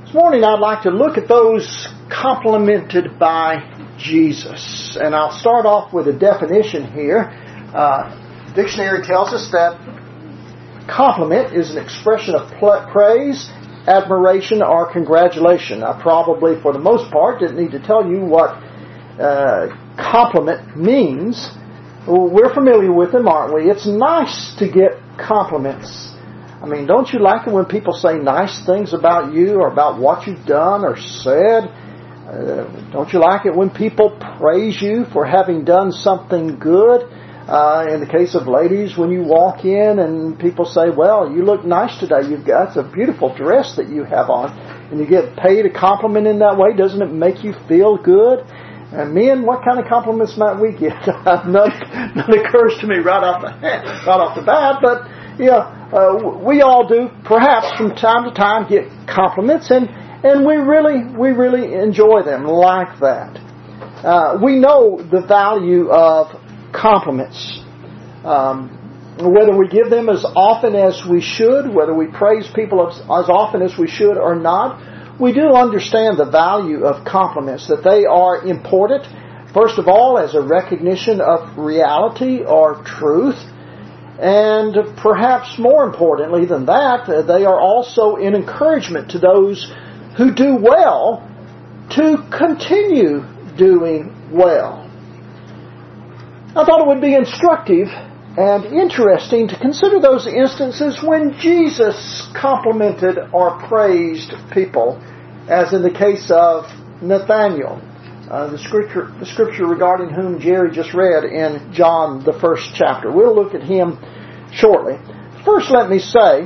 This morning I'd like to look at those complimented by Jesus. And I'll start off with a definition here. The dictionary tells us that compliment is an expression of praise, admiration, or congratulation. I probably, for the most part, didn't need to tell you what compliment means. We're familiar with them, aren't we? It's nice to get compliments. I mean, don't you like it when people say nice things about you or about what you've done or said? Don't you like it when people praise you for having done something good? In the case of ladies, when you walk in and people say, well, you look nice today. That's a beautiful dress that you have on. And you get paid a compliment in that way. Doesn't it make you feel good? And men, what kind of compliments might we get? None occurs to me right off the bat, but we all do, perhaps from time to time, get compliments, and we really enjoy them like that. We know the value of compliments. Whether we give them as often as we should, whether we praise people as often as we should or not, we do understand the value of compliments, that they are important, first of all, as a recognition of reality or truth. And perhaps more importantly than that, they are also an encouragement to those who do well to continue doing well. I thought it would be instructive and interesting to consider those instances when Jesus complimented or praised people, as in the case of Nathanael, the scripture regarding whom Jerry just read in John, the 1st chapter. We'll look at him shortly. First, let me say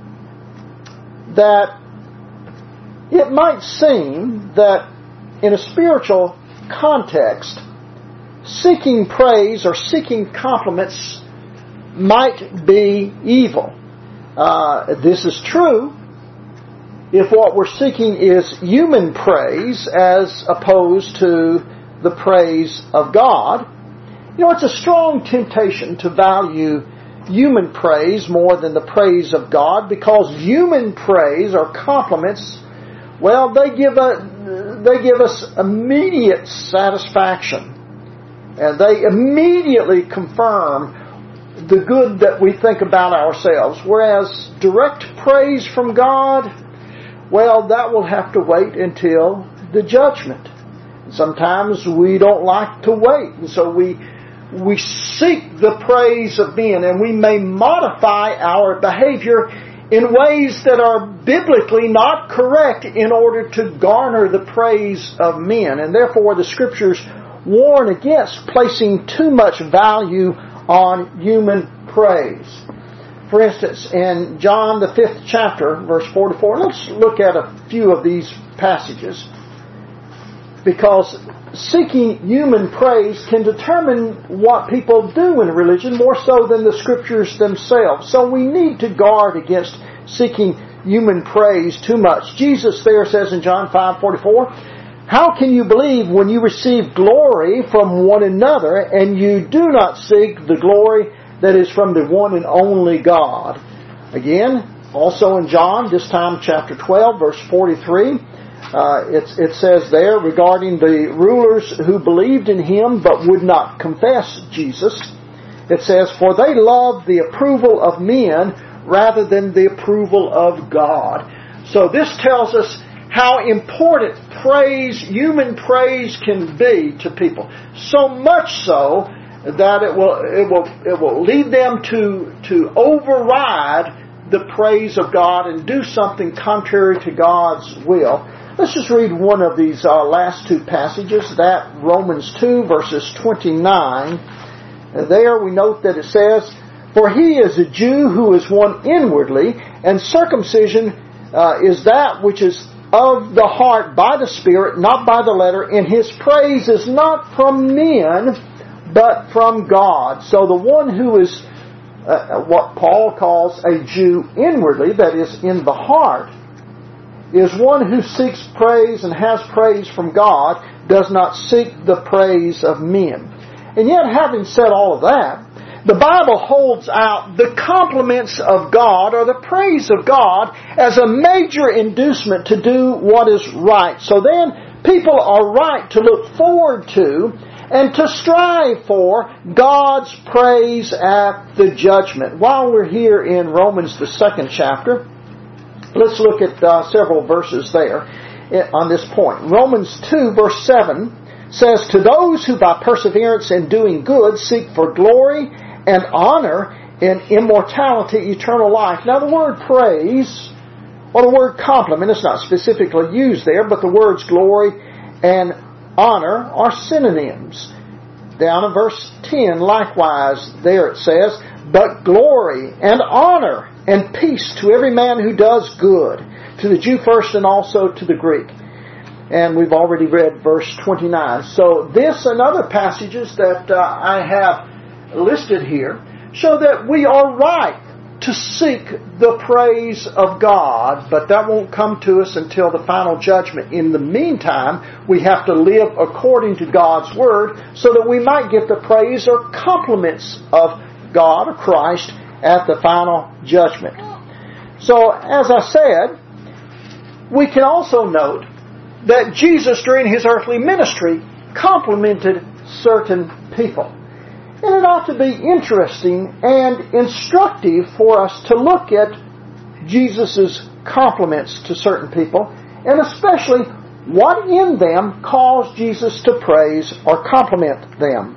that it might seem that in a spiritual context, seeking praise or seeking compliments might be evil. This is true if what we're seeking is human praise as opposed to the praise of God. It's a strong temptation to value human praise more than the praise of God, because human praise or compliments, well, they give us immediate satisfaction, and they immediately confirm the good that we think about ourselves. Whereas direct praise from God, well, that will have to wait until the judgment. Sometimes we don't like to wait, and so we seek the praise of men, and we may modify our behavior in ways that are biblically not correct in order to garner the praise of men. And therefore the Scriptures warn against placing too much value on human praise. For instance, in John the 5th chapter, verse 44, let's look at a few of these passages, because seeking human praise can determine what people do in religion more so than the Scriptures themselves. So we need to guard against seeking human praise too much. Jesus there says in John 5:44, how can you believe when you receive glory from one another and you do not seek the glory that is from the one and only God? Again, also in John, this time chapter 12, verse 43, it says there regarding the rulers who believed in Him but would not confess Jesus. It says, for they love the approval of men rather than the approval of God. So this tells us how important human praise can be to people. So much so that it will lead them to override the praise of God and do something contrary to God's will. Let's just read one of these last two passages, that Romans 2 verses 29. There we note that it says, for he is a Jew who is one inwardly, and circumcision is that which is of the heart by the Spirit, not by the letter, and his praise is not from men, but from God. So the one who is what Paul calls a Jew inwardly, that is in the heart, is one who seeks praise and has praise from God, does not seek the praise of men. And yet, having said all of that, The Bible holds out the compliments of God or the praise of God as a major inducement to do what is right. So then people are right to look forward to and to strive for God's praise at the judgment. While we're here in Romans, the 2nd chapter, let's look at several verses there on this point. Romans 2 verse 7 says, "To those who by perseverance in doing good seek for glory and honor in immortality, eternal life." Now the word praise, or the word compliment, is not specifically used there, but the words glory and honor are synonyms. Down in verse 10, likewise, there it says, "But glory and honor and peace to every man who does good, to the Jew first and also to the Greek." And we've already read verse 29. So this and other passages that I have listed here show that we are right to seek the praise of God, but that won't come to us until the final judgment. In the meantime, we have to live according to God's Word so that we might get the praise or compliments of God or Christ at the final judgment. So, as I said, we can also note that Jesus during His earthly ministry complimented certain people. And it ought to be interesting and instructive for us to look at Jesus' compliments to certain people, and especially what in them caused Jesus to praise or compliment them.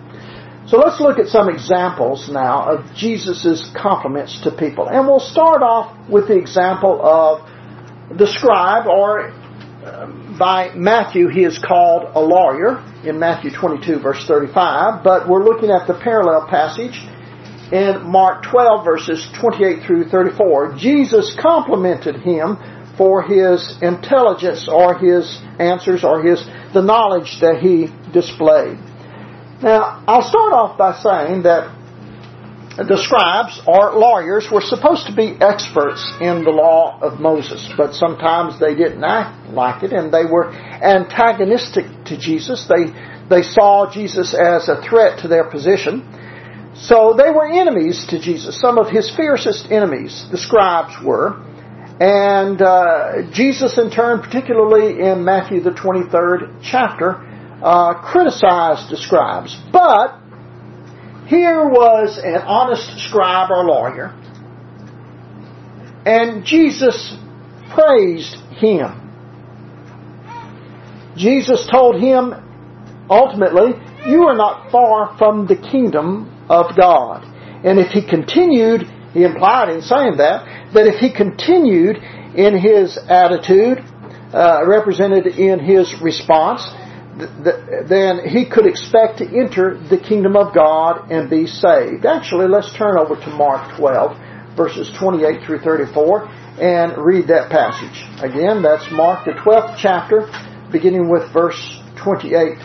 So let's look at some examples now of Jesus' compliments to people. And we'll start off with the example of the scribe, or by Matthew he is called a lawyer in Matthew 22 verse 35, but we're looking at the parallel passage in Mark 12 verses 28 through 34. Jesus complimented him for his intelligence or his answers or the knowledge that he displayed. Now, I'll start off by saying that the scribes or lawyers were supposed to be experts in the law of Moses, but sometimes they didn't act like it, and they were antagonistic to Jesus. They saw Jesus as a threat to their position. So they were enemies to Jesus. Some of his fiercest enemies, the scribes were. And Jesus in turn, particularly in Matthew the 23rd chapter, criticized the scribes. But here was an honest scribe or lawyer, and Jesus praised him. Jesus told him, ultimately, "You are not far from the kingdom of God." And if he continued, he implied in saying that if he continued in his attitude, represented in his response, then he could expect to enter the kingdom of God and be saved. Actually, let's turn over to Mark 12, verses 28 through 34, and read that passage. Again, that's Mark, the 12th chapter, beginning with verse 28.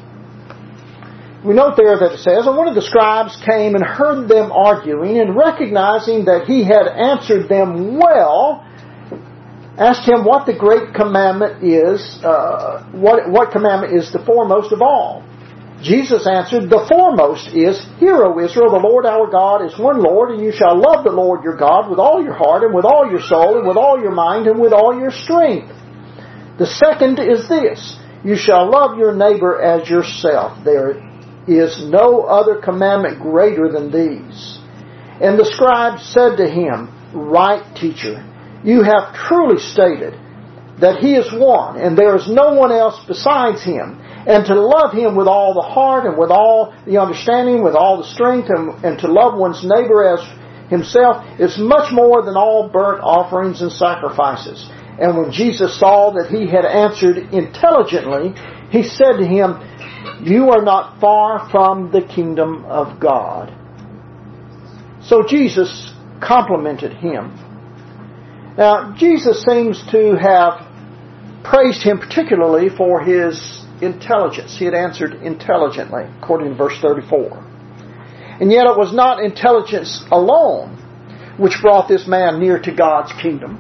We note there that it says, "And one of the scribes came and heard them arguing, and recognizing that he had answered them well, asked him what the great commandment is, what commandment is the foremost of all. Jesus answered, "The foremost is, Hear, O Israel, the Lord our God is one Lord, and you shall love the Lord your God with all your heart, and with all your soul, and with all your mind, and with all your strength. The second is this, you shall love your neighbor as yourself. There is no other commandment greater than these." And the scribe said to him, "Right, teacher. You have truly stated that He is one, and there is no one else besides Him, and to love Him with all the heart, and with all the understanding, with all the strength, and to love one's neighbor as himself is much more than all burnt offerings and sacrifices." And when Jesus saw that he had answered intelligently, He said to him, "You are not far from the kingdom of God." So Jesus complimented him. Now, Jesus seems to have praised him particularly for his intelligence. He had answered intelligently, according to verse 34. And yet it was not intelligence alone which brought this man near to God's kingdom.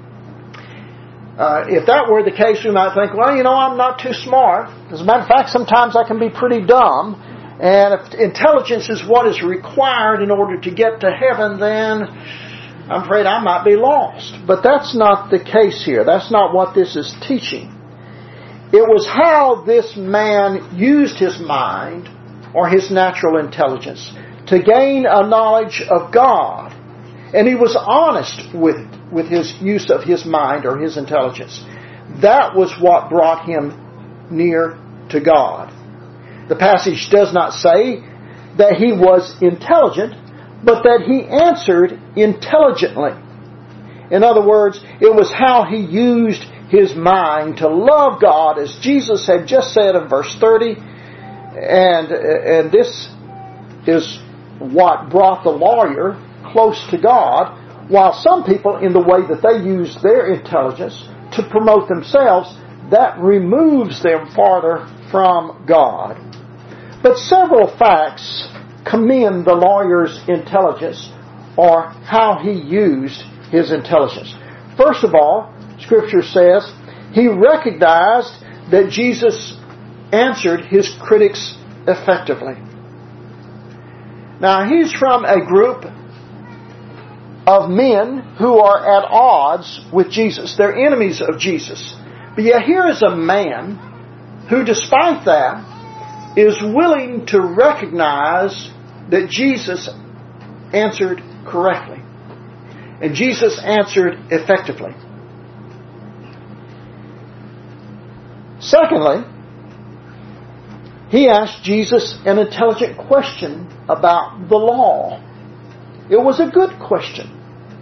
If that were the case, we might think, well, I'm not too smart. As a matter of fact, sometimes I can be pretty dumb, And if intelligence is what is required in order to get to heaven, then I'm afraid I might be lost. But that's not the case here. That's not what this is teaching. It was how this man used his mind or his natural intelligence to gain a knowledge of God. And he was honest with his use of his mind or his intelligence. That was what brought him near to God. The passage does not say that he was intelligent, but that he answered intelligently. In other words, it was how he used his mind to love God, as Jesus had just said in verse 30. And this is what brought the lawyer close to God, while some people, in the way that they use their intelligence to promote themselves, that removes them farther from God. But several facts commend the lawyer's intelligence, or how he used his intelligence. First of all, Scripture says he recognized that Jesus answered his critics effectively. Now, he's from a group of men who are at odds with Jesus. They're enemies of Jesus. But yet here is a man who, despite that, is willing to recognize that Jesus answered correctly. And Jesus answered effectively. Secondly, he asked Jesus an intelligent question about the law. It was a good question.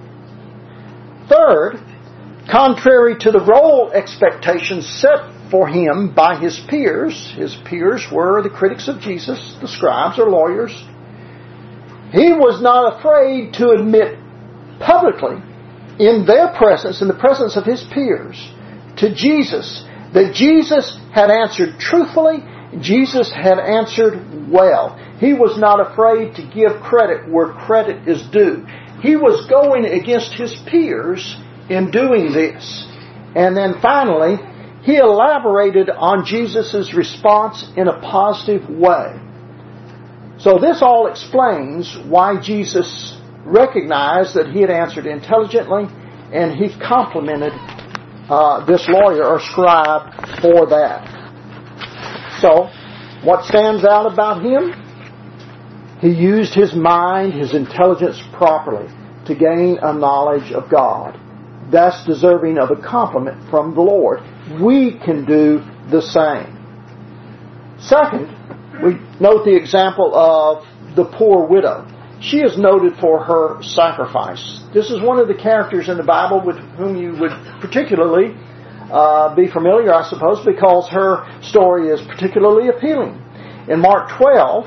Third, contrary to the role expectations set for him by his peers were the critics of Jesus, the scribes or lawyers, he was not afraid to admit publicly, in their presence, in the presence of his peers, to Jesus, that Jesus had answered truthfully, Jesus had answered well. He was not afraid to give credit where credit is due. He was going against his peers in doing this. And then finally, he elaborated on Jesus' response in a positive way. So this all explains why Jesus recognized that he had answered intelligently, and he complimented this lawyer or scribe for that. So, what stands out about him? He used his mind, his intelligence properly to gain a knowledge of God. That's deserving of a compliment from the Lord. We can do the same. Second, we note the example of the poor widow. She is noted for her sacrifice. This is one of the characters in the Bible with whom you would particularly be familiar, I suppose, because her story is particularly appealing. In Mark 12,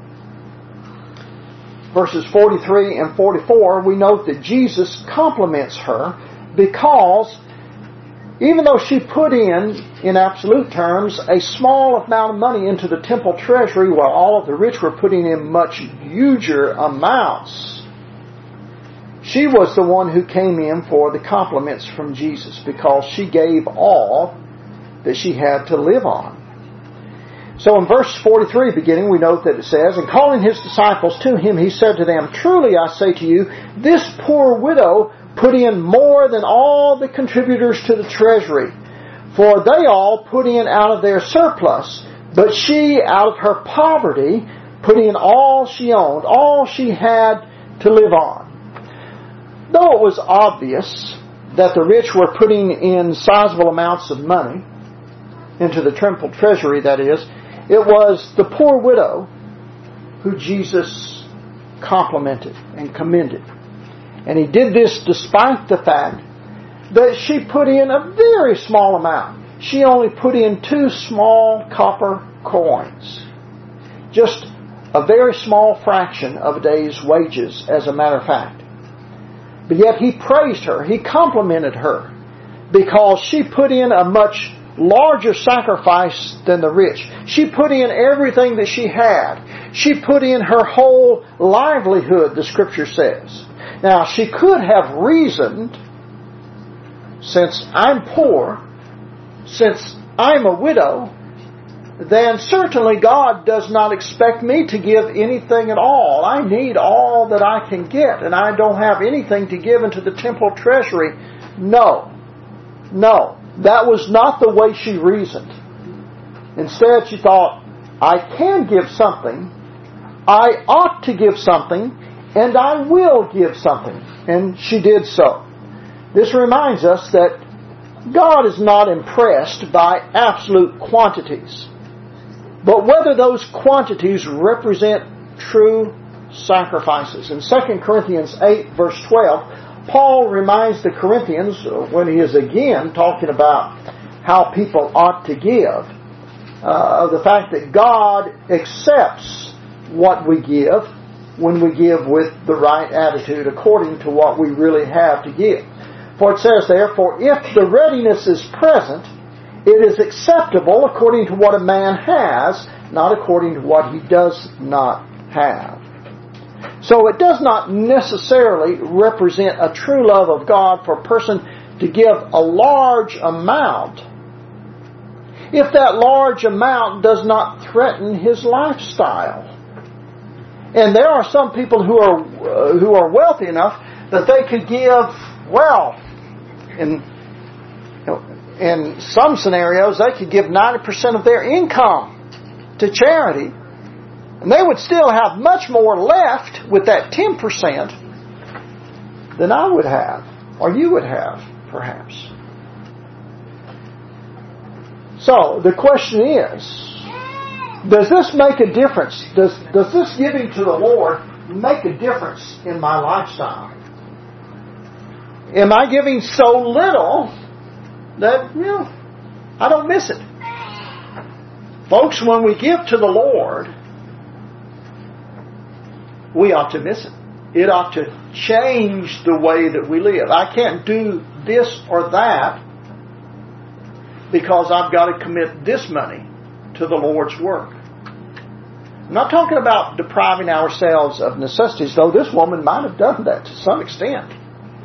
verses 43 and 44, we note that Jesus compliments her because even though she put in absolute terms, a small amount of money into the temple treasury while all of the rich were putting in much huger amounts, she was the one who came in for the compliments from Jesus because she gave all that she had to live on. So in verse 43 beginning, we note that it says, "And calling his disciples to him, he said to them, 'Truly I say to you, this poor widow put in more than all the contributors to the treasury. For they all put in out of their surplus, but she out of her poverty put in all she owned, all she had to live on.'" Though it was obvious that the rich were putting in sizable amounts of money into the temple treasury, that is, it was the poor widow who Jesus complimented and commended. And he did this despite the fact that she put in a very small amount. She only put in 2 small copper coins. Just a very small fraction of a day's wages, as a matter of fact. But yet he praised her, he complimented her, because she put in a much larger sacrifice than the rich. She put in everything that she had. She put in her whole livelihood, the Scripture says. Now, she could have reasoned, since I'm poor, since I'm a widow, then certainly God does not expect me to give anything at all. I need all that I can get, and I don't have anything to give into the temple treasury. No. That was not the way she reasoned. Instead, she thought, I can give something, I ought to give something, and I will give something. And she did so. This reminds us that God is not impressed by absolute quantities, but whether those quantities represent true sacrifices. In 2 Corinthians 8, verse 12, Paul reminds the Corinthians, when he is again talking about how people ought to give, of the fact that God accepts what we give when we give with the right attitude according to what we really have to give. For it says there, for if the readiness is present, it is acceptable according to what a man has, not according to what he does not have. So it does not necessarily represent a true love of God for a person to give a large amount if that large amount does not threaten his lifestyle. And there are some people who are wealthy enough that they could give, well, in some scenarios, they could give 90% of their income to charity, and they would still have much more left with that 10% than I would have, or you would have, perhaps. So, the question is, does this make a difference? Does this giving to the Lord make a difference in my lifestyle? Am I giving so little that, I don't miss it? Folks, when we give to the Lord, we ought to miss it. It ought to change the way that we live. I can't do this or that because I've got to commit this money to the Lord's work. I'm not talking about depriving ourselves of necessities, though this woman might have done that to some extent.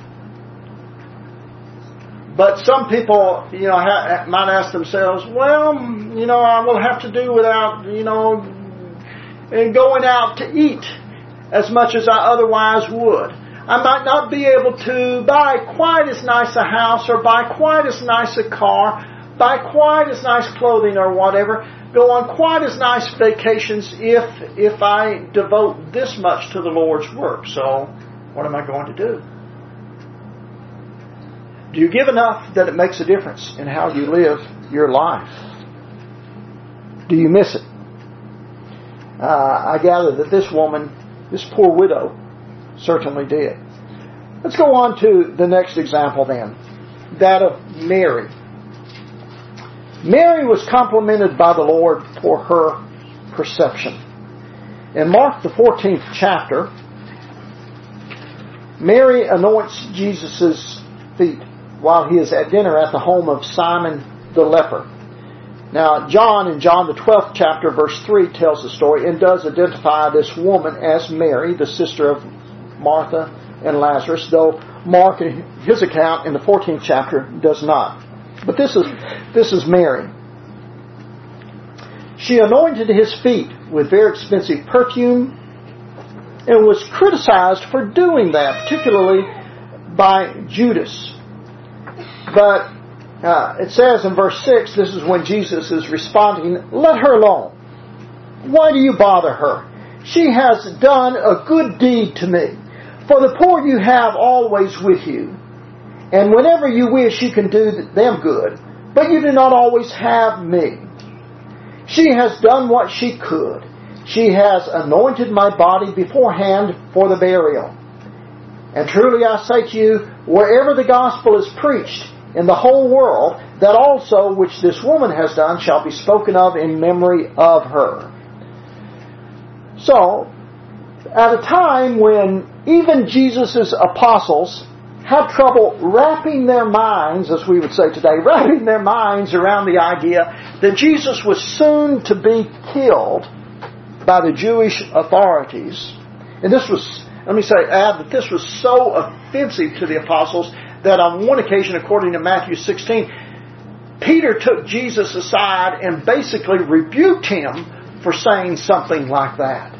But some people, might ask themselves, well, I will have to do without, going out to eat as much as I otherwise would. I might not be able to buy quite as nice a house or buy quite as nice a car, buy quite as nice clothing or whatever, go on quite as nice vacations if I devote this much to the Lord's work. So, what am I going to do? Do you give enough that it makes a difference in how you live your life? Do you miss it? I gather that this woman, this poor widow, certainly did. Let's go on to the next example then, that of Mary. Mary was complimented by the Lord for her perception. In Mark the 14th chapter, Mary anoints Jesus' feet while he is at dinner at the home of Simon the leper. Now, John in John the 12th chapter, verse 3 tells the story and does identify this woman as Mary, the sister of Martha and Lazarus, though Mark in his account in the 14th chapter does not. But this is Mary. She anointed his feet with very expensive perfume and was criticized for doing that, particularly by Judas. But it says in verse 6, this is when Jesus is responding, let her alone. Why do you bother her? She has done a good deed to me. For the poor you have always with you, and whenever you wish you can do them good, but you do not always have me. She has done what she could. She has anointed my body beforehand for the burial. And truly I say to you, wherever the gospel is preached in the whole world, that also which this woman has done shall be spoken of in memory of her. So, at a time when even Jesus' apostles had trouble wrapping their minds, as we would say today, wrapping their minds around the idea that Jesus was soon to be killed by the Jewish authorities. And this was, add that this was so offensive to the apostles that on one occasion, according to Matthew 16, Peter took Jesus aside and basically rebuked him for saying something like that.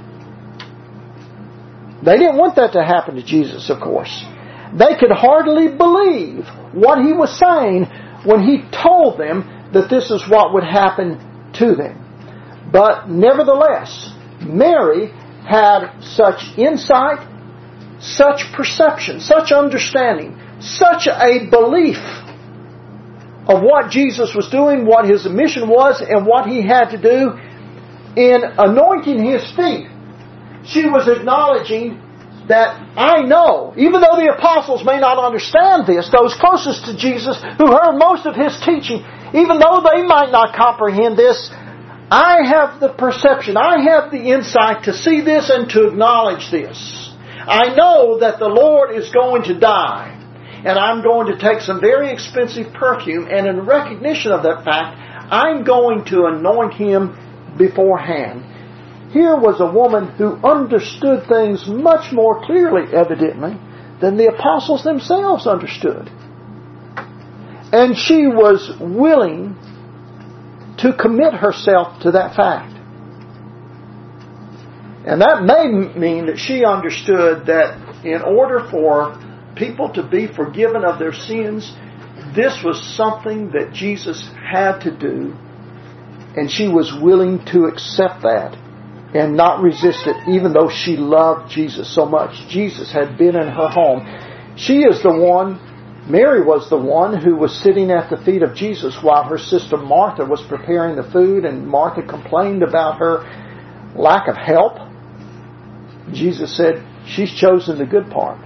They didn't want that to happen to Jesus, of course. They could hardly believe what he was saying when he told them that this is what would happen to them. But nevertheless, Mary had such insight, such perception, such understanding, such a belief of what Jesus was doing, what His mission was, and what He had to do in anointing His feet. She was acknowledging that I know, even though the apostles may not understand this, those closest to Jesus who heard most of His teaching, even though they might not comprehend this, I have the perception, I have the insight to see this and to acknowledge this. I know that the Lord is going to die, and I'm going to take some very expensive perfume, and in recognition of that fact, I'm going to anoint Him beforehand. Here was a woman who understood things much more clearly, evidently, than the apostles themselves understood. And she was willing to commit herself to that fact. And that may mean that she understood that in order for people to be forgiven of their sins, this was something that Jesus had to do, and she was willing to accept that and not resist it, even though she loved Jesus so much. Jesus had been in her home. She is the one, Mary was the one who was sitting at the feet of Jesus while her sister Martha was preparing the food, and Martha complained about her lack of help. Jesus said, she's chosen the good part,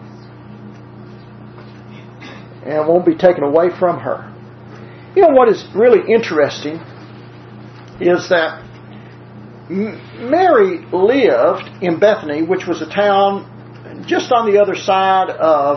and it won't be taken away from her. You know what is really interesting is that Mary lived in Bethany, which was a town just on the other side of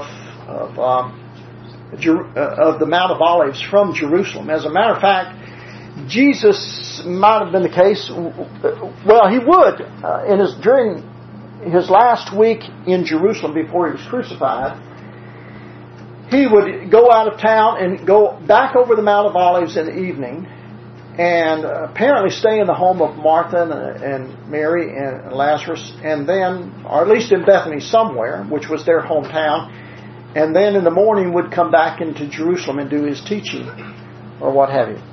the Mount of Olives from Jerusalem. As a matter of fact, Jesus might have been the case. Well, he would during his last week in Jerusalem before he was crucified. He would go out of town and go back over the Mount of Olives in the evening, and apparently stay in the home of Martha and Mary and Lazarus, and then, or at least in Bethany somewhere, which was their hometown, and then in the morning would come back into Jerusalem and do his teaching, or what have you.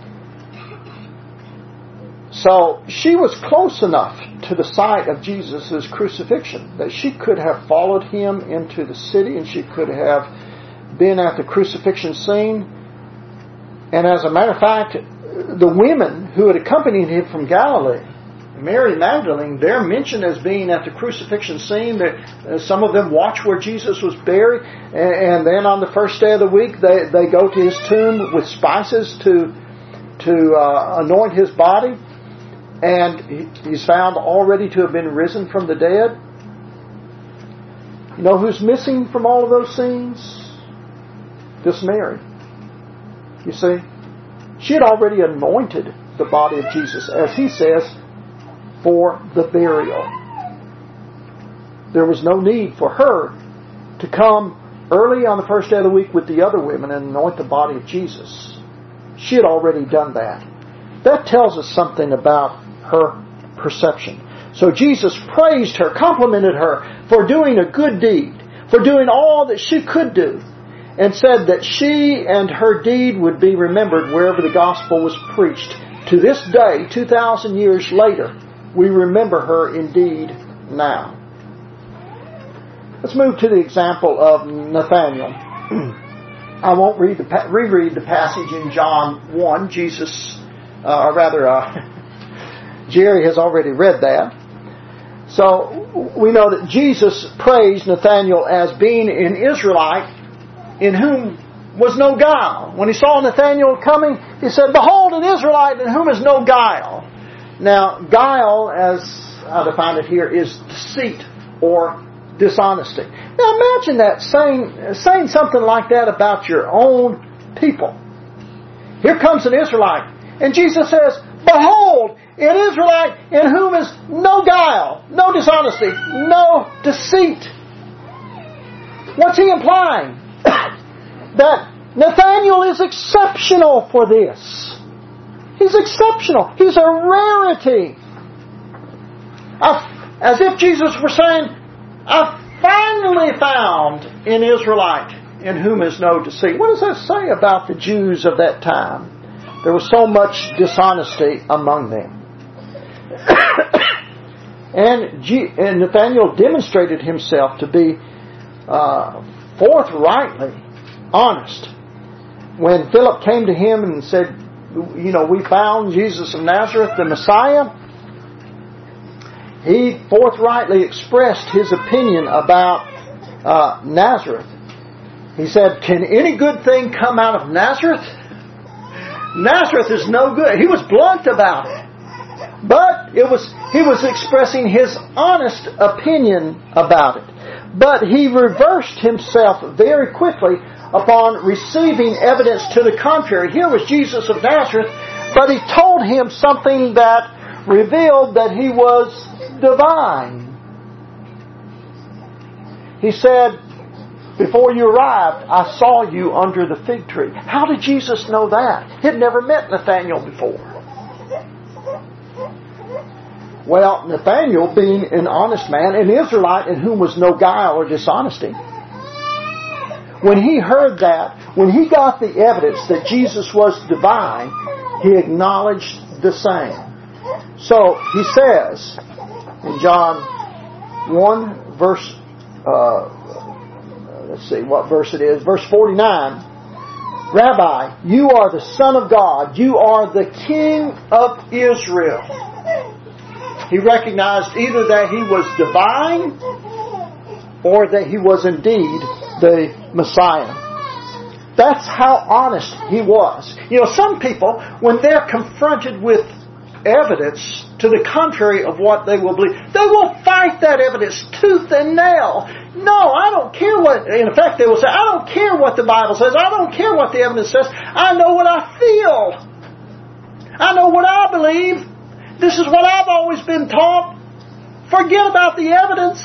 So she was close enough to the site of Jesus' crucifixion that she could have followed him into the city, and she could have been at the crucifixion scene. And as a matter of fact, the women who had accompanied him from Galilee, Mary Magdalene, they're mentioned as being at the crucifixion scene. Some of them watch where Jesus was buried, and then on the first day of the week, they go to his tomb with spices to anoint his body, and he's found already to have been risen from the dead. You know who's missing from all of those scenes? This Mary. You see, she had already anointed the body of Jesus, as he says, for the burial. There was no need for her to come early on the first day of the week with the other women and anoint the body of Jesus. She had already done that. That tells us something about her perception. So Jesus praised her, complimented her for doing a good deed, for doing all that she could do, and said that she and her deed would be remembered wherever the gospel was preached. To this day, 2,000 years later, we remember her indeed now. Let's move to the example of Nathanael. I won't reread the passage in John 1. Jerry has already read that. So we know that Jesus praised Nathanael as being an Israelite in whom was no guile. When he saw Nathanael coming, he said, "Behold, an Israelite in whom is no guile." Now, guile, as I define it here, is deceit or dishonesty. Now imagine that, saying something like that about your own people. Here comes an Israelite, and Jesus says, "Behold, an Israelite in whom is no guile, no dishonesty, no deceit." What's he implying? That Nathanael is exceptional for this. He's exceptional. He's a rarity. As if Jesus were saying, I finally found an Israelite in whom is no deceit. What does that say about the Jews of that time? There was so much dishonesty among them. And Nathanael demonstrated himself to be forthrightly honest. When Philip came to him and said, we found Jesus of Nazareth, the Messiah, he forthrightly expressed his opinion about Nazareth. He said, can any good thing come out of Nazareth? Nazareth is no good. He was blunt about it. But he was expressing his honest opinion about it. But he reversed himself very quickly upon receiving evidence to the contrary. Here was Jesus of Nazareth, but he told him something that revealed that he was divine. He said, before you arrived, I saw you under the fig tree. How did Jesus know that? He had never met Nathanael before. Well, Nathanael, being an honest man, an Israelite in whom was no guile or dishonesty, when he heard that, when he got the evidence that Jesus was divine, he acknowledged the same. So he says in John 1 verse, let's see what verse it is, verse 49, Rabbi, you are the Son of God, you are the King of Israel. He recognized either that he was divine or that he was indeed the Messiah. That's how honest he was. Some people, when they're confronted with evidence to the contrary of what they will believe, they will fight that evidence tooth and nail. No, I don't care what, in effect they will say, I don't care what the Bible says, I don't care what the evidence says, I know what I feel. I know what I believe. This is what I've always been taught. Forget about the evidence.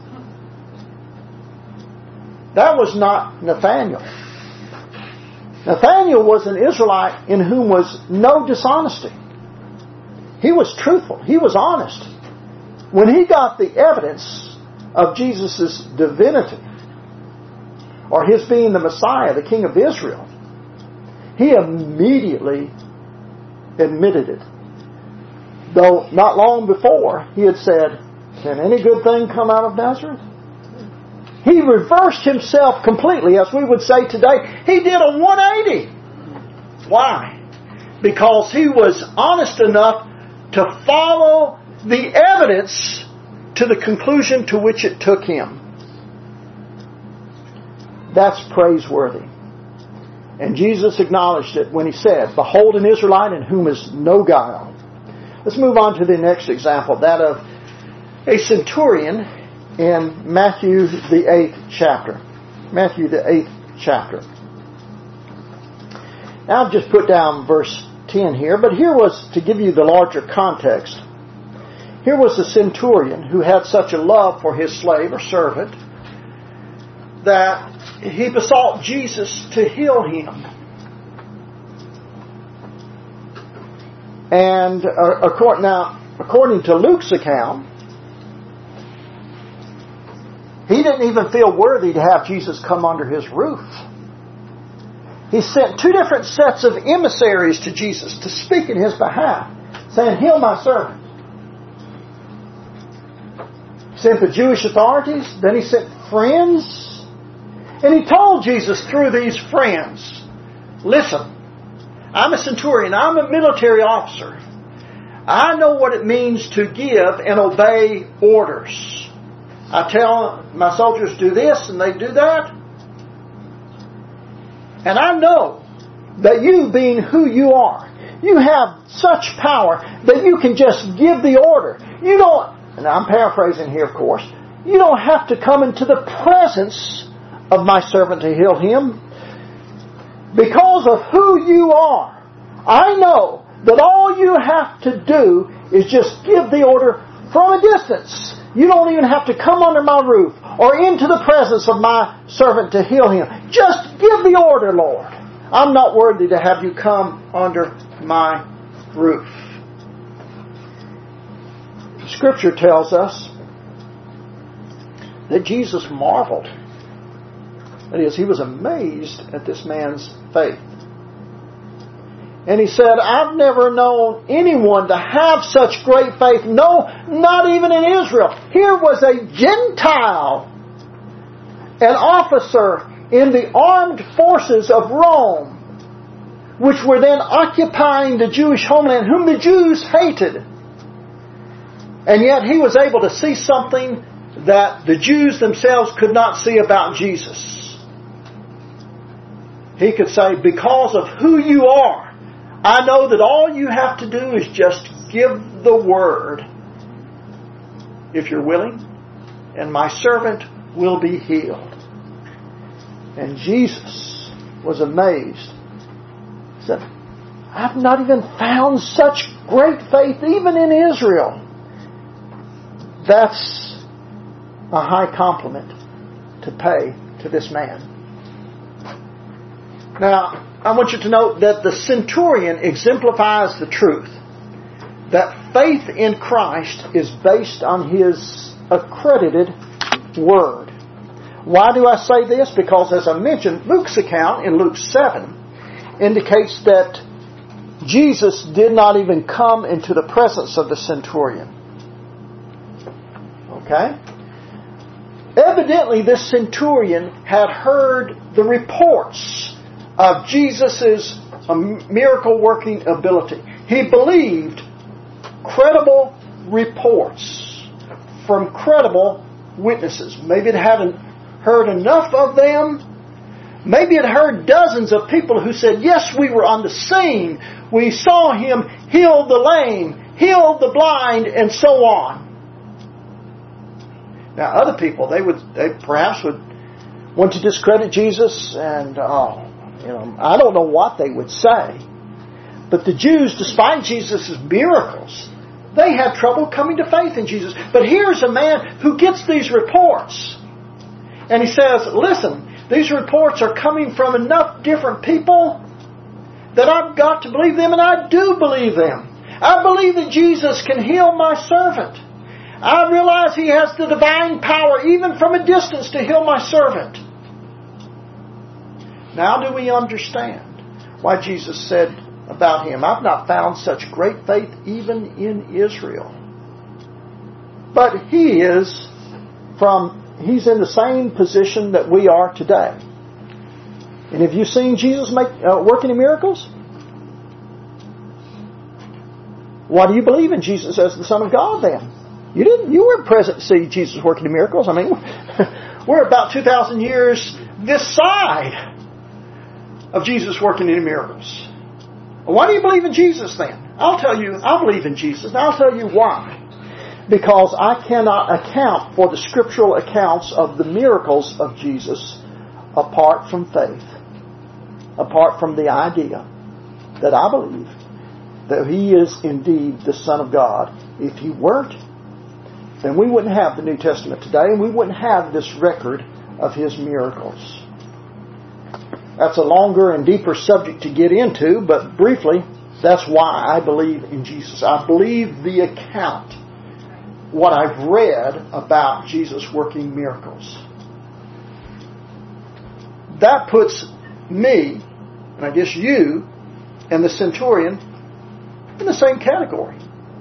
That was not Nathanael. Nathanael was an Israelite in whom was no dishonesty. He was truthful. He was honest. When he got the evidence of Jesus' divinity, or his being the Messiah, the King of Israel, he immediately admitted it. Though not long before, he had said, can any good thing come out of Nazareth? He reversed himself completely, as we would say today. He did a 180. Why? Because he was honest enough to follow the evidence to the conclusion to which it took him. That's praiseworthy. And Jesus acknowledged it when he said, behold an Israelite in whom is no guile. Let's move on to the next example, that of a centurion in Matthew the 8th chapter. Matthew the 8th chapter. Now I've just put down verse 10 here, but here was, to give you the larger context, here was a centurion who had such a love for his slave or servant that he besought Jesus to heal him. And according to Luke's account, he didn't even feel worthy to have Jesus come under his roof. He sent two different sets of emissaries to Jesus to speak in his behalf, saying, heal my servant. He sent the Jewish authorities, then he sent friends, and he told Jesus through these friends, listen, I'm a centurion. I'm a military officer. I know what it means to give and obey orders. I tell my soldiers do this and they do that. And I know that you, being who you are, you have such power that you can just give the order. You don't, and I'm paraphrasing here of course, you don't have to come into the presence of my servant to heal him. Because of who you are, I know that all you have to do is just give the order from a distance. You don't even have to come under my roof or into the presence of my servant to heal him. Just give the order, Lord. I'm not worthy to have you come under my roof. Scripture tells us that Jesus marveled. That is, He was amazed at this man's faith. And He said, I've never known anyone to have such great faith. No, not even in Israel. Here was a Gentile, an officer in the armed forces of Rome, which were then occupying the Jewish homeland, whom the Jews hated. And yet he was able to see something that the Jews themselves could not see about Jesus. He could say, because of who you are, I know that all you have to do is just give the word, if you're willing, and my servant will be healed. And Jesus was amazed. He said, I've not even found such great faith even in Israel. That's a high compliment to pay to this man. Now, I want you to note that the centurion exemplifies the truth that faith in Christ is based on his accredited word. Why do I say this? Because, as I mentioned, Luke's account in Luke 7 indicates that Jesus did not even come into the presence of the centurion. Okay? Evidently, this centurion had heard the reports of Jesus' miracle-working ability. He believed credible reports from credible witnesses. Maybe it hadn't heard enough of them. Maybe it heard dozens of people who said, yes, we were on the scene. We saw Him heal the lame, heal the blind, and so on. Now, other people, they perhaps would want to discredit Jesus, and I don't know what they would say. But the Jews, despite Jesus' miracles, they had trouble coming to faith in Jesus. But here's a man who gets these reports. And he says, listen, these reports are coming from enough different people that I've got to believe them, and I do believe them. I believe that Jesus can heal my servant. I realize He has the divine power, even from a distance, to heal my servant. Now do we understand why Jesus said about Him, I've not found such great faith even in Israel. But He's in the same position that we are today. And have you seen Jesus work any miracles? Why do you believe in Jesus as the Son of God then? You didn't. You weren't present to see Jesus working miracles. I mean, we're about 2,000 years this side of Jesus working any miracles. Why do you believe in Jesus then? I'll tell you, I believe in Jesus. And I'll tell you why. Because I cannot account for the scriptural accounts of the miracles of Jesus apart from faith. Apart from the idea that I believe that He is indeed the Son of God. If He weren't, then we wouldn't have the New Testament today, and we wouldn't have this record of His miracles. That's a longer and deeper subject to get into, but briefly, that's why I believe in Jesus. I believe the account, what I've read about Jesus working miracles. That puts me, and I guess you, and the centurion in the same category.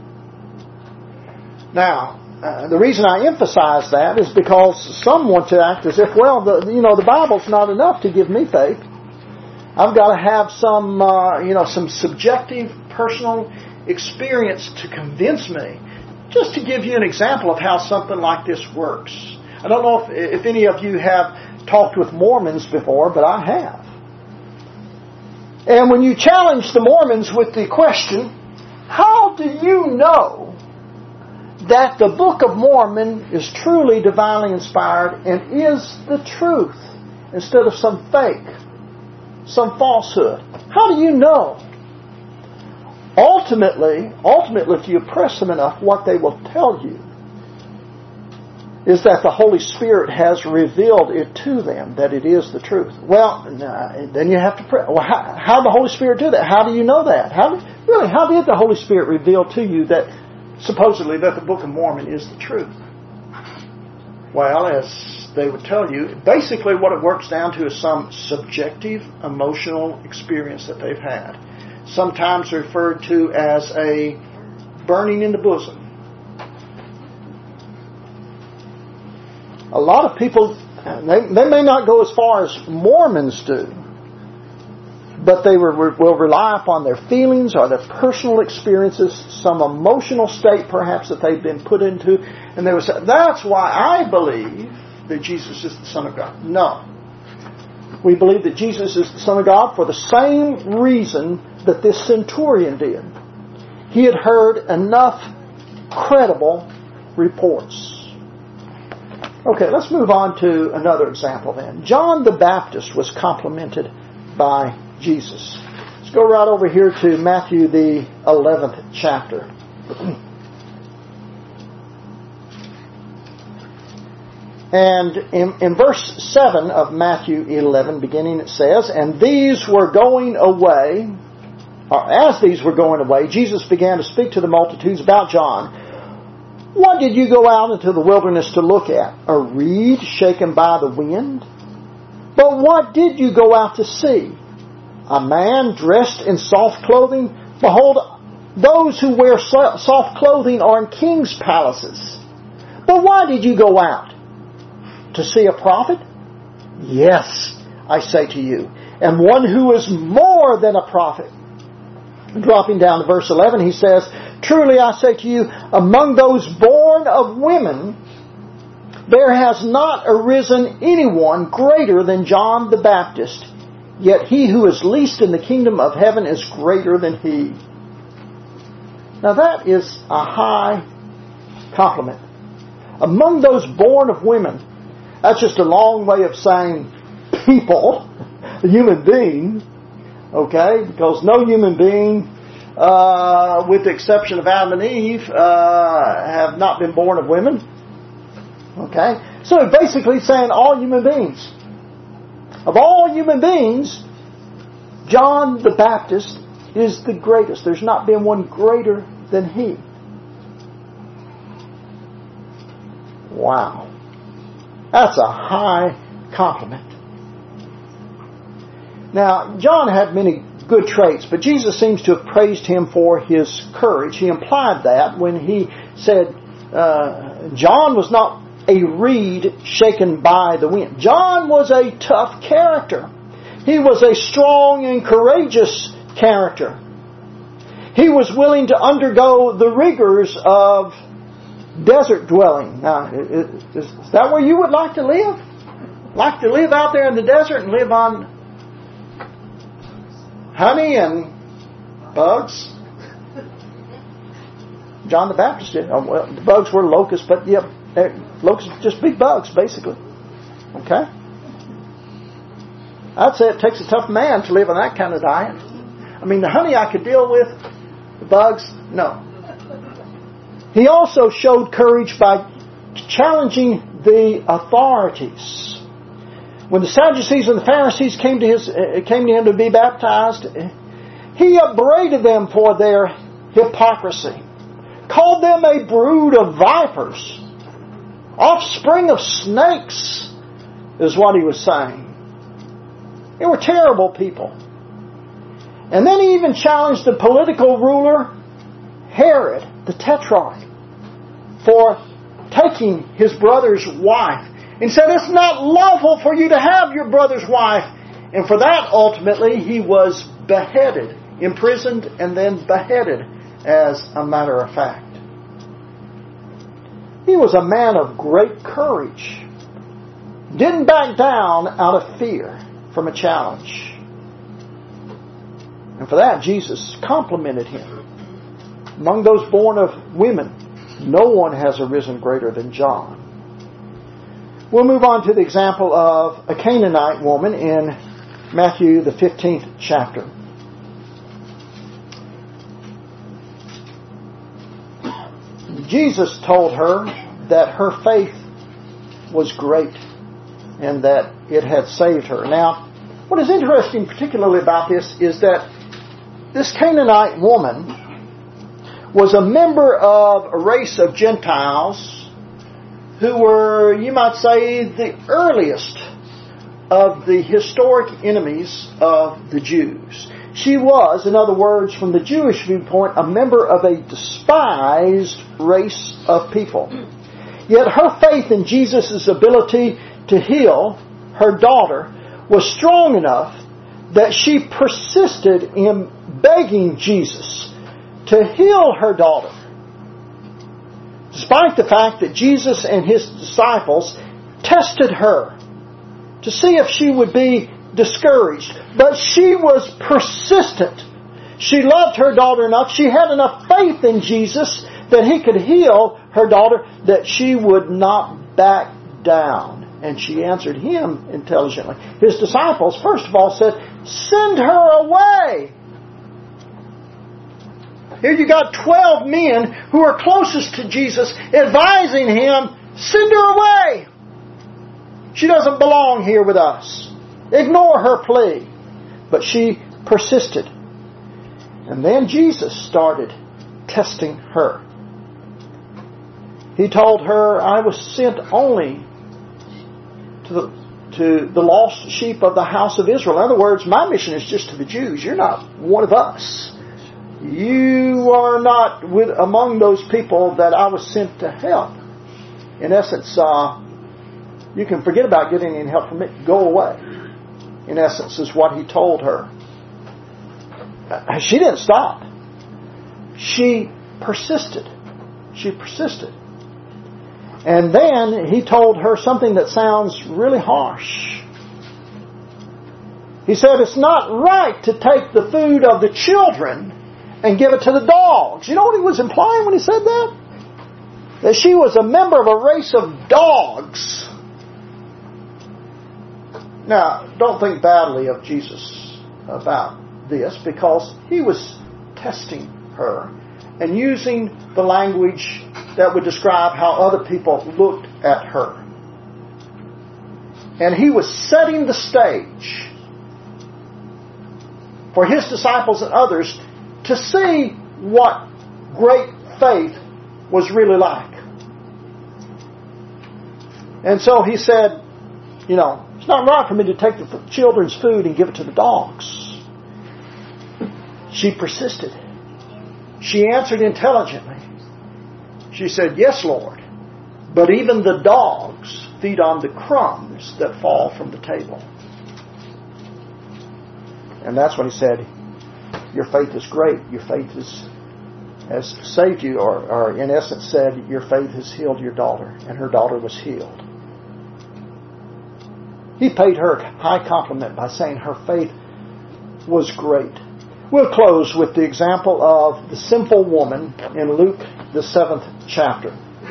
Now, the reason I emphasize that is because some want to act as if, well, the Bible's not enough to give me faith. I've got to have some subjective, personal experience to convince me. Just to give you an example of how something like this works. I don't know if any of you have talked with Mormons before, but I have. And when you challenge the Mormons with the question, how do you know that the Book of Mormon is truly divinely inspired and is the truth instead of some fake, some falsehood? How do you know? Ultimately, if you press them enough, what they will tell you is that the Holy Spirit has revealed it to them, that it is the truth. Well, then you have to pray. Well, how did the Holy Spirit do that? How do you know that? How did the Holy Spirit reveal to you that supposedly that the Book of Mormon is the truth? Well, as they would tell you, basically what it works down to is some subjective emotional experience that they've had. Sometimes referred to as a burning in the bosom. A lot of people, they may not go as far as Mormons do, but they will rely upon their feelings or their personal experiences, some emotional state perhaps that they've been put into, and they will say, that's why I believe that Jesus is the Son of God. No. We believe that Jesus is the Son of God for the same reason that this centurion did. He had heard enough credible reports. Okay, let's move on to another example then. John the Baptist was complimented by Jesus. Let's go right over here to Matthew the 11th chapter. And in verse 7 of Matthew 11, beginning, it says, And these were going away, or as these were going away, Jesus began to speak to the multitudes about John. What did you go out into the wilderness to look at? A reed shaken by the wind? But what did you go out to see? A man dressed in soft clothing? Behold, those who wear soft clothing are in kings' palaces. But why did you go out? To see a prophet? Yes, I say to you, and one who is more than a prophet. Dropping down to verse 11, he says, Truly I say to you, among those born of women, there has not arisen anyone greater than John the Baptist. Yet he who is least in the kingdom of heaven is greater than he. Now that is a high compliment. Among those born of women, that's just a long way of saying people, a human being, okay? Because no human being, with the exception of Adam and Eve, have not been born of women. Okay? So basically saying all human beings. Of all human beings, John the Baptist is the greatest. There's not been one greater than he. Wow. That's a high compliment. Now, John had many good traits, but Jesus seems to have praised him for his courage. He implied that when he said John was not a reed shaken by the wind. John was a tough character. He was a strong and courageous character. He was willing to undergo the rigors of desert dwelling. Now, is that where you would like to live? Like to live out there in the desert and live on honey and bugs? John the Baptist did. Oh, well, the bugs were locusts, but yeah, locusts are just big bugs, basically. Okay? I'd say it takes a tough man to live on that kind of diet. I mean, the honey I could deal with, the bugs, no. He also showed courage by challenging the authorities. When the Sadducees and the Pharisees came to him to be baptized, he upbraided them for their hypocrisy, called them a brood of vipers, offspring of snakes, is what he was saying. They were terrible people. And then he even challenged the political ruler, Herod, the Tetrarch, for taking his brother's wife. And said, it's not lawful for you to have your brother's wife. And for that, ultimately, he was beheaded, imprisoned, and then beheaded, as a matter of fact. He was a man of great courage. Didn't back down out of fear from a challenge. And for that, Jesus complimented him. Among those born of women, no one has arisen greater than John. We'll move on to the example of a Canaanite woman in Matthew, the 15th chapter. Jesus told her that her faith was great and that it had saved her. Now, what is interesting particularly about this is that this Canaanite woman was a member of a race of Gentiles who were, you might say, the earliest of the historic enemies of the Jews. She was, in other words, from the Jewish viewpoint, a member of a despised race of people. Yet her faith in Jesus' ability to heal her daughter was strong enough that she persisted in begging Jesus to heal her daughter. Despite the fact that Jesus and His disciples tested her to see if she would be discouraged. But she was persistent. She loved her daughter enough. She had enough faith in Jesus that He could heal her daughter, that she would not back down. And she answered Him intelligently. His disciples, first of all, said, "Send her away." Here you got 12 men who are closest to Jesus advising Him, "Send her away. She doesn't belong here with us. Ignore her plea." But she persisted. And then Jesus started testing her. He told her, "I was sent only to the lost sheep of the house of Israel." In other words, my mission is just to the Jews. You're not one of us. You are not among those people that I was sent to help. In essence, you can forget about getting any help from me. Go away. In essence, is what He told her. She didn't stop. She persisted. She persisted. And then He told her something that sounds really harsh. He said, "It's not right to take the food of the children and give it to the dogs." You know what He was implying when He said that? That she was a member of a race of dogs. Now, don't think badly of Jesus about this, because He was testing her and using the language that would describe how other people looked at her. And He was setting the stage for His disciples and others to see what great faith was really like. And so He said, "It's not right for me to take the children's food and give it to the dogs." She persisted. She answered intelligently. She said, "Yes, Lord, but even the dogs feed on the crumbs that fall from the table." And that's when He said, "Your faith is great. Your faith has saved you," or in essence said, "Your faith has healed your daughter." And her daughter was healed. He paid her a high compliment by saying her faith was great. We'll close with the example of the simple woman in Luke, the 7th chapter.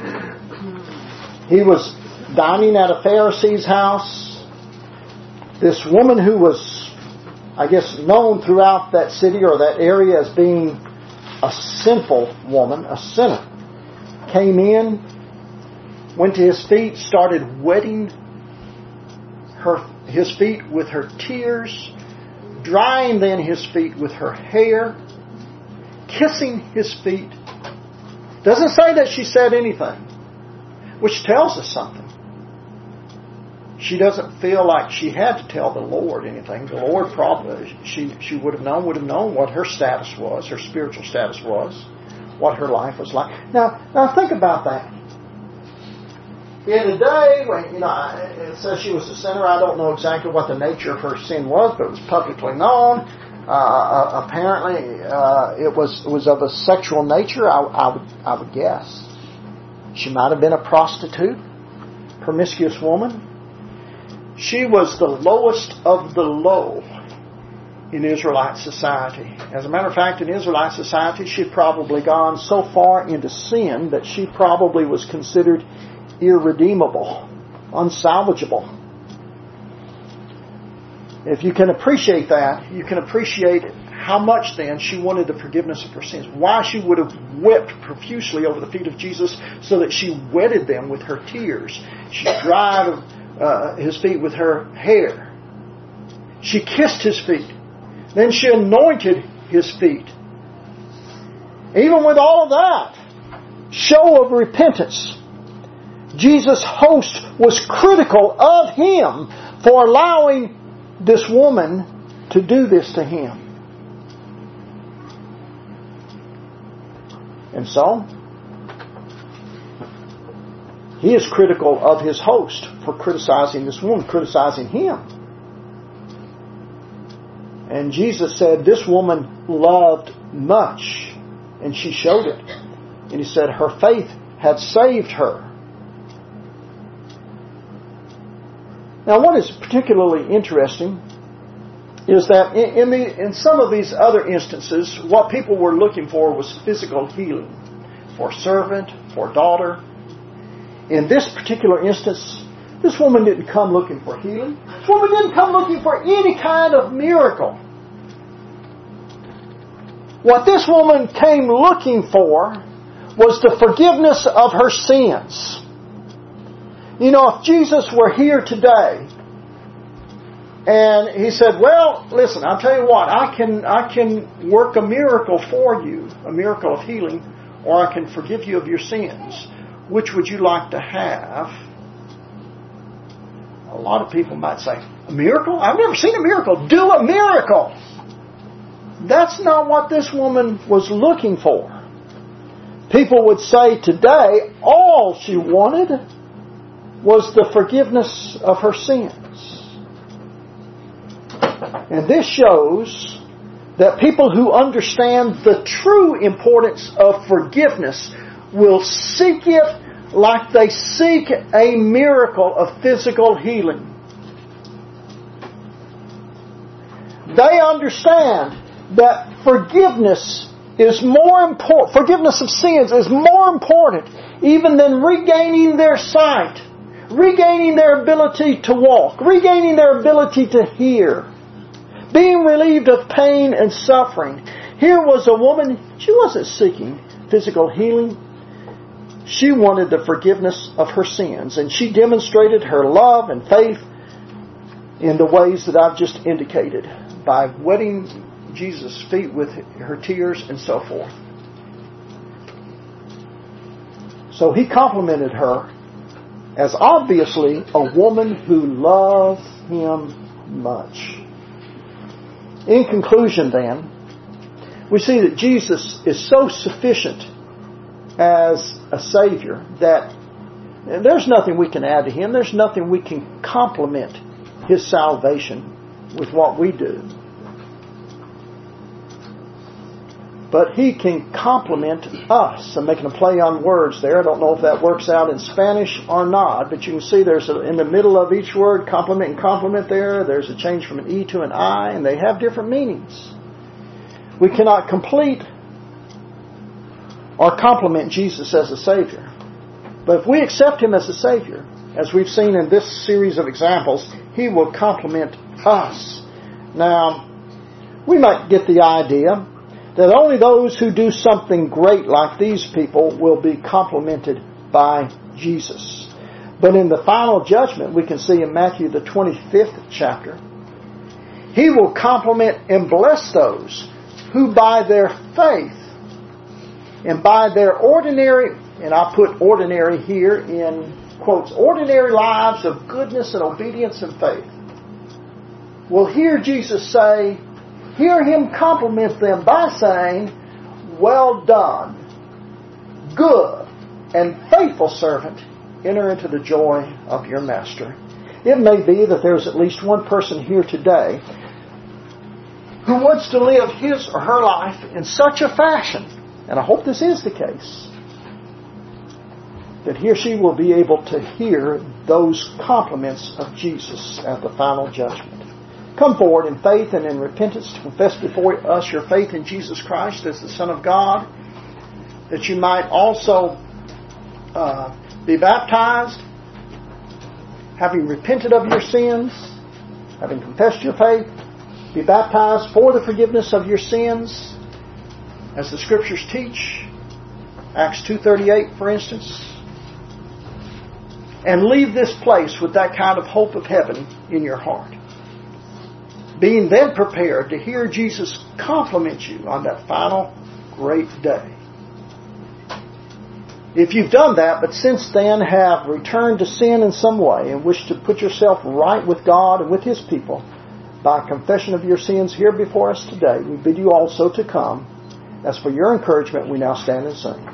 He was dining at a Pharisee's house. This woman, who was, I guess, known throughout that city or that area as being a sinful woman, a sinner, came in, went to His feet, started wetting His feet with her tears, drying then His feet with her hair, kissing His feet. Doesn't say that she said anything, which tells us something. She doesn't feel like she had to tell the Lord anything. The Lord probably, she would have known what her status was, her spiritual status was, what her life was like. Now think about that. In the day when, it says she was a sinner, I don't know exactly what the nature of her sin was, but it was publicly known. Apparently, it was of a sexual nature, I would guess. She might have been a prostitute, promiscuous woman. She was the lowest of the low in Israelite society. As a matter of fact, in Israelite society, she'd probably gone so far into sin that she probably was considered irredeemable, unsalvageable. If you can appreciate that, you can appreciate how much then she wanted the forgiveness of her sins. Why she would have wept profusely over the feet of Jesus, so that she wetted them with her tears. She dried His feet with her hair. She kissed His feet. Then she anointed His feet. Even with all of that show of repentance, Jesus' host was critical of Him for allowing this woman to do this to Him. And so, He is critical of His host for criticizing this woman, criticizing Him. And Jesus said, this woman loved much, and she showed it. And He said, her faith had saved her. Now, what is particularly interesting is that in some of these other instances, what people were looking for was physical healing. For servant, for daughter. In this particular instance, this woman didn't come looking for healing. This woman didn't come looking for any kind of miracle. What this woman came looking for was the forgiveness of her sins. You know, if Jesus were here today, and He said, well, listen, I'll tell you what, I can work a miracle for you, a miracle of healing, or I can forgive you of your sins. Which would you like to have? A lot of people might say, a miracle? I've never seen a miracle. Do a miracle! That's not what this woman was looking for. People would say today, all she wanted was the forgiveness of her sins. And this shows that people who understand the true importance of forgiveness will seek it like they seek a miracle of physical healing. They understand that forgiveness is more important, forgiveness of sins is more important even than regaining their sight, regaining their ability to walk, regaining their ability to hear, being relieved of pain and suffering. Here was a woman, she wasn't seeking physical healing. She wanted the forgiveness of her sins, and she demonstrated her love and faith in the ways that I've just indicated, by wetting Jesus' feet with her tears and so forth. So He complimented her as obviously a woman who loved Him much. In conclusion then, we see that Jesus is so sufficient as a Savior that there's nothing we can add to Him. There's nothing we can complement His salvation with what we do. But He can complement us. I'm making a play on words there. I don't know if that works out in Spanish or not, but you can see there's in the middle of each word, complement and complement there. There's a change from an E to an I, and they have different meanings. We cannot complete or complement Jesus as a Savior. But if we accept Him as a Savior, as we've seen in this series of examples, He will complement us. Now, we might get the idea that only those who do something great like these people will be complimented by Jesus. But in the final judgment, we can see in Matthew the 25th chapter, He will compliment and bless those who by their faith and by their ordinary, and I put ordinary here in quotes, ordinary lives of goodness and obedience and faith, will hear Jesus say, hear Him compliment them by saying, well done, good and faithful servant, enter into the joy of your master. It may be that there's at least one person here today who wants to live his or her life in such a fashion, and I hope this is the case, that he or she will be able to hear those compliments of Jesus at the final judgment. Come forward in faith and in repentance to confess before us your faith in Jesus Christ as the Son of God, that you might also be baptized, having repented of your sins, having confessed your faith, Be baptized for the forgiveness of your sins, as the Scriptures teach. Acts 2:38, for instance. And leave this place with that kind of hope of heaven in your heart. Being then prepared to hear Jesus compliment you on that final great day. If you've done that, but since then have returned to sin in some way and wish to put yourself right with God and with His people by confession of your sins here before us today, we bid you also to come. As for your encouragement, we now stand and sing.